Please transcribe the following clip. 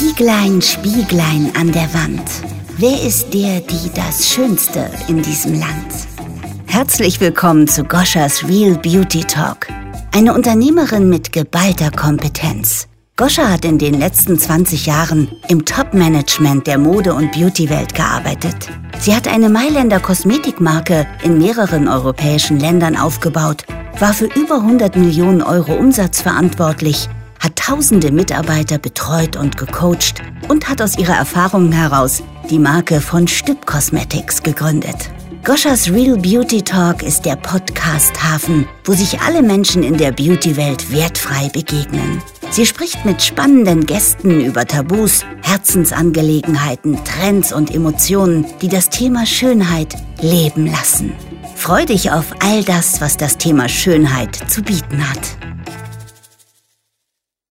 Zieglein, Spieglein an der Wand. Wer ist der, die das Schönste in diesem Land? Herzlich willkommen zu Goschas Real Beauty Talk. Eine Unternehmerin mit geballter Kompetenz. Goscha hat in den letzten 20 Jahren im Top-Management der Mode- und Beauty-Welt gearbeitet. Sie hat eine Mailänder Kosmetikmarke in mehreren europäischen Ländern aufgebaut, war für über 100 Millionen Euro Umsatz verantwortlich, hat tausende Mitarbeiter betreut und gecoacht und hat aus ihrer Erfahrung heraus die Marke von Stüb Cosmetics gegründet. Goschas Real Beauty Talk ist der Podcast-Hafen, wo sich alle Menschen in der Beauty-Welt wertfrei begegnen. Sie spricht mit spannenden Gästen über Tabus, Herzensangelegenheiten, Trends und Emotionen, die das Thema Schönheit leben lassen. Freu dich auf all das, was das Thema Schönheit zu bieten hat.